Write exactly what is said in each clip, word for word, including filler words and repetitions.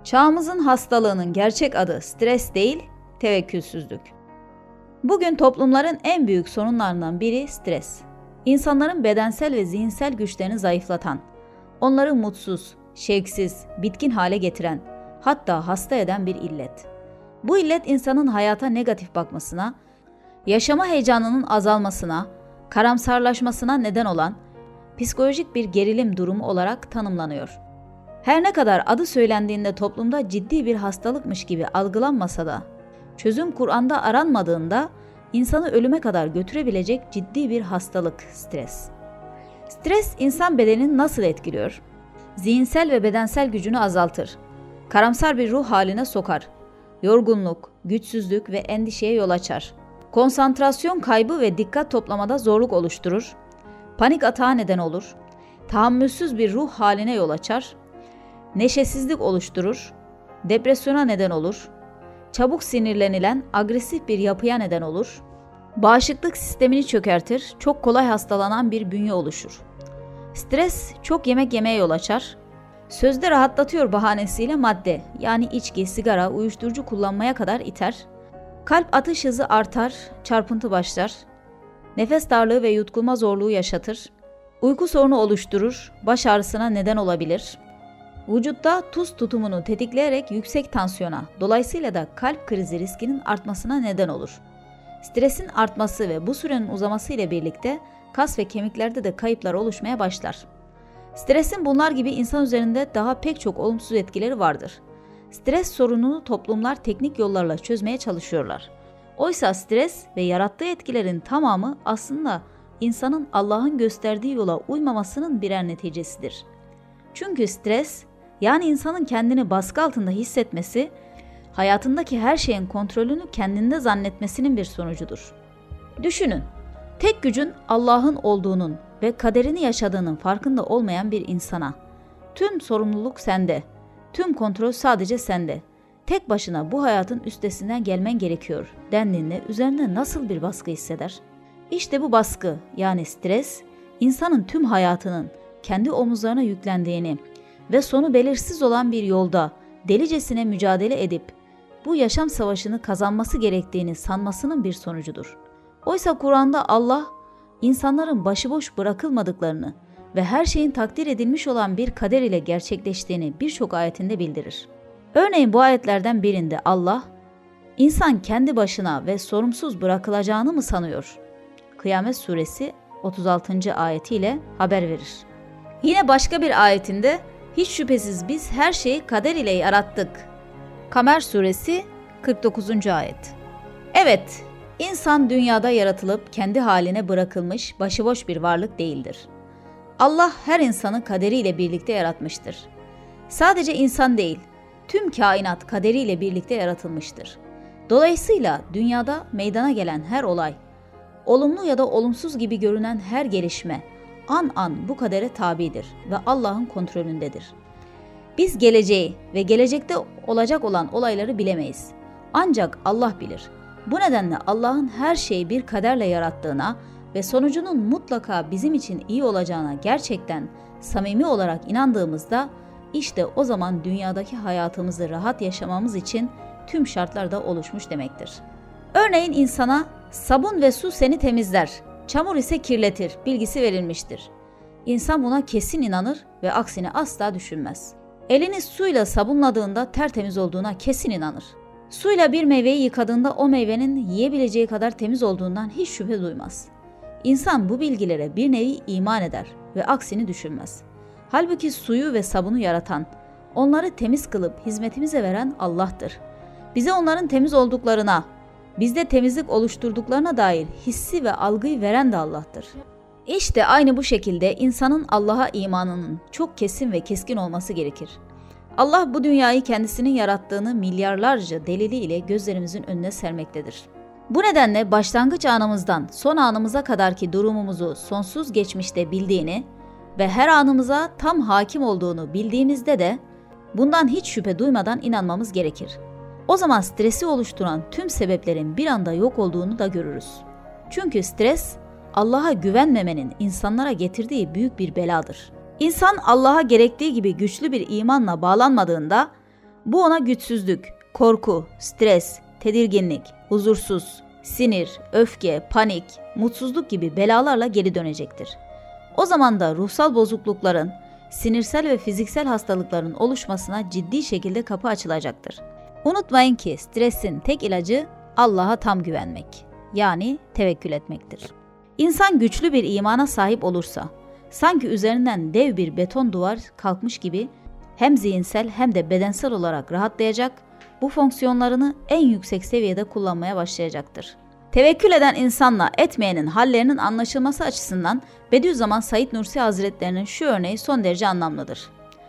Çağımızın hastalığının gerçek adı stres değil, tevekkülsüzlük. Bugün toplumların en büyük sorunlarından biri stres. İnsanların bedensel ve zihinsel güçlerini zayıflatan, onları mutsuz, şevksiz, bitkin hale getiren, hatta hasta eden bir illet. Bu illet insanın hayata negatif bakmasına, yaşama heyecanının azalmasına, karamsarlaşmasına neden olan psikolojik bir gerilim durumu olarak tanımlanıyor. Her ne kadar adı söylendiğinde toplumda ciddi bir hastalıkmış gibi algılanmasa da, çözüm Kur'an'da aranmadığında insanı ölüme kadar götürebilecek ciddi bir hastalık stres. Stres insan bedenini nasıl etkiliyor? Zihinsel ve bedensel gücünü azaltır. Karamsar bir ruh haline sokar. Yorgunluk, güçsüzlük ve endişeye yol açar. Konsantrasyon kaybı ve dikkat toplamada zorluk oluşturur. Panik atağı neden olur. Tahammülsüz bir ruh haline yol açar. Neşesizlik oluşturur. Depresyona neden olur. Çabuk sinirlenilen, agresif bir yapıya neden olur. Bağışıklık sistemini çökertir, çok kolay hastalanan bir bünye oluşur. Stres çok yemek yemeye yol açar. Sözde rahatlatıyor bahanesiyle madde, yani içki, sigara, uyuşturucu kullanmaya kadar iter. Kalp atış hızı artar, çarpıntı başlar. Nefes darlığı ve yutkunma zorluğu yaşatır. Uyku sorunu oluşturur, baş ağrısına neden olabilir. Vücutta tuz tutumunu tetikleyerek yüksek tansiyona, dolayısıyla da kalp krizi riskinin artmasına neden olur. Stresin artması ve bu sürenin uzaması ile birlikte kas ve kemiklerde de kayıplar oluşmaya başlar. Stresin bunlar gibi insan üzerinde daha pek çok olumsuz etkileri vardır. Stres sorununu toplumlar teknik yollarla çözmeye çalışıyorlar. Oysa stres ve yarattığı etkilerin tamamı aslında insanın Allah'ın gösterdiği yola uymamasının birer neticesidir. Çünkü stres, yani insanın kendini baskı altında hissetmesi, hayatındaki her şeyin kontrolünü kendinde zannetmesinin bir sonucudur. Düşünün, tek gücün Allah'ın olduğunun ve kaderini yaşadığının farkında olmayan bir insana, tüm sorumluluk sende, tüm kontrol sadece sende, tek başına bu hayatın üstesinden gelmen gerekiyor dendiğinde üzerinde nasıl bir baskı hisseder? İşte bu baskı, yani stres, insanın tüm hayatının kendi omuzlarına yüklendiğini ve sonu belirsiz olan bir yolda delicesine mücadele edip bu yaşam savaşını kazanması gerektiğini sanmasının bir sonucudur. Oysa Kur'an'da Allah, insanların başıboş bırakılmadıklarını ve her şeyin takdir edilmiş olan bir kader ile gerçekleştiğini birçok ayetinde bildirir. Örneğin bu ayetlerden birinde Allah, insan kendi başına ve sorumsuz bırakılacağını mı sanıyor? Kıyamet Suresi otuz altıncı ayetiyle haber verir. Yine başka bir ayetinde, hiç şüphesiz biz her şeyi kader ile yarattık. Kamer Suresi kırk dokuzuncu ayet. Evet, insan dünyada yaratılıp kendi haline bırakılmış başıboş bir varlık değildir. Allah her insanı kaderiyle birlikte yaratmıştır. Sadece insan değil, tüm kainat kaderiyle birlikte yaratılmıştır. Dolayısıyla dünyada meydana gelen her olay, olumlu ya da olumsuz gibi görünen her gelişme, an an bu kadere tabidir ve Allah'ın kontrolündedir. Biz geleceği ve gelecekte olacak olan olayları bilemeyiz. Ancak Allah bilir. Bu nedenle Allah'ın her şeyi bir kaderle yarattığına ve sonucunun mutlaka bizim için iyi olacağına gerçekten samimi olarak inandığımızda, işte o zaman dünyadaki hayatımızı rahat yaşamamız için tüm şartlar da oluşmuş demektir. Örneğin insana sabun ve su seni temizler, çamur ise kirletir bilgisi verilmiştir. İnsan buna kesin inanır ve aksini asla düşünmez. Elini suyla sabunladığında tertemiz olduğuna kesin inanır. Suyla bir meyveyi yıkadığında o meyvenin yiyebileceği kadar temiz olduğundan hiç şüphe duymaz. İnsan bu bilgilere bir nevi iman eder ve aksini düşünmez. Halbuki suyu ve sabunu yaratan, onları temiz kılıp hizmetimize veren Allah'tır. Bize onların temiz olduklarına, bizde temizlik oluşturduklarına dair hissi ve algıyı veren de Allah'tır. İşte aynı bu şekilde insanın Allah'a imanının çok kesin ve keskin olması gerekir. Allah bu dünyayı kendisinin yarattığını milyarlarca deliliyle gözlerimizin önüne sermektedir. Bu nedenle başlangıç anımızdan son anımıza kadarki durumumuzu sonsuz geçmişte bildiğini ve her anımıza tam hakim olduğunu bildiğimizde de bundan hiç şüphe duymadan inanmamız gerekir. O zaman stresi oluşturan tüm sebeplerin bir anda yok olduğunu da görürüz. Çünkü stres, Allah'a güvenmemenin insanlara getirdiği büyük bir beladır. İnsan Allah'a gerektiği gibi güçlü bir imanla bağlanmadığında, Bu ona güçsüzlük, korku, stres, tedirginlik, huzursuz, sinir, öfke, panik, mutsuzluk gibi belalarla geri dönecektir. O zaman da ruhsal bozuklukların, sinirsel ve fiziksel hastalıkların oluşmasına ciddi şekilde kapı açılacaktır. Unutmayın ki stresin tek ilacı Allah'a tam güvenmek, yani tevekkül etmektir. İnsan güçlü bir imana sahip olursa, sanki üzerinden dev bir beton duvar kalkmış gibi hem zihinsel hem de bedensel olarak rahatlayacak, bu fonksiyonlarını en yüksek seviyede kullanmaya başlayacaktır. Tevekkül eden insanla etmeyenin hallerinin anlaşılması açısından Bediüzzaman Said Nursi Hazretlerinin şu örneği son derece anlamlıdır.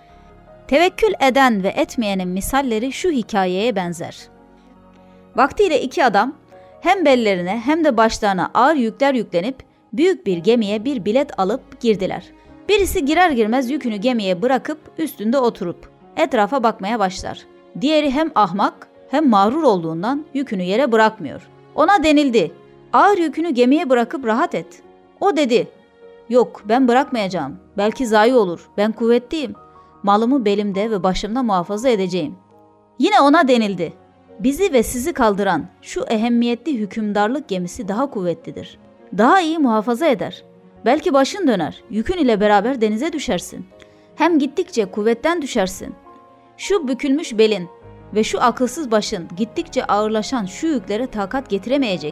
Tevekkül eden ve etmeyenin misalleri şu hikayeye benzer. Vaktiyle iki adam hem bellerine hem de başlarına ağır yükler yüklenip büyük bir gemiye bir bilet alıp girdiler. Birisi girer girmez yükünü gemiye bırakıp üstünde oturup etrafa bakmaya başlar. Diğeri hem ahmak hem mağrur olduğundan yükünü yere bırakmıyor. Ona denildi, ağır yükünü gemiye bırakıp rahat et. O dedi, yok ben bırakmayacağım, belki zayi olur, ben kuvvetliyim, malımı belimde ve başımda muhafaza edeceğim. Yine ona denildi, bizi ve sizi kaldıran şu ehemmiyetli hükümdarlık gemisi daha kuvvetlidir. Daha iyi muhafaza eder. Belki başın döner, yükün ile beraber denize düşersin. Hem gittikçe kuvvetten düşersin. Şu bükülmüş belin ve şu akılsız başın gittikçe ağırlaşan şu yüklere takat getiremeyecek.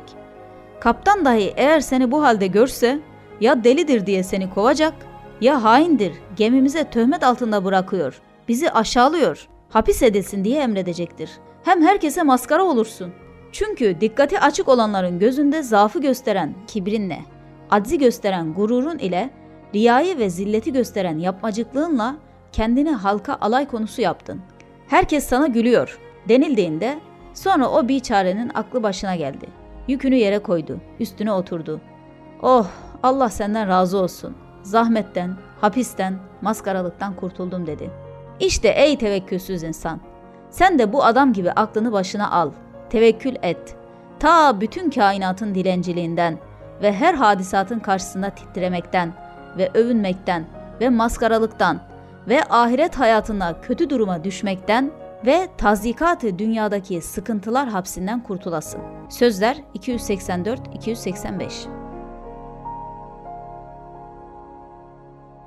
Kaptan dahi eğer seni bu halde görse, ya delidir diye seni kovacak, ya haindir, gemimize töhmet altında bırakıyor, bizi aşağılıyor, hapis edilsin diye emredecektir. Hem herkese maskara olursun. Çünkü dikkati açık olanların gözünde zaafı gösteren kibrinle, aczi gösteren gururun ile, riyayı ve zilleti gösteren yapmacıklığınla kendini halka alay konusu yaptın. Herkes sana gülüyor denildiğinde sonra o biçarenin aklı başına geldi. Yükünü yere koydu, üstüne oturdu. Oh, Allah senden razı olsun. Zahmetten, hapisten, maskaralıktan kurtuldum dedi. İşte ey tevekkülsüz insan, sen de bu adam gibi aklını başına al, tevekkül et. Ta bütün kainatın dilenciliğinden ve her hadisatın karşısında titremekten ve övünmekten ve maskaralıktan ve ahiret hayatında kötü duruma düşmekten ve tazyikatı dünyadaki sıkıntılar hapsinden kurtulasın. Sözler iki yüz seksen dört iki yüz seksen beş.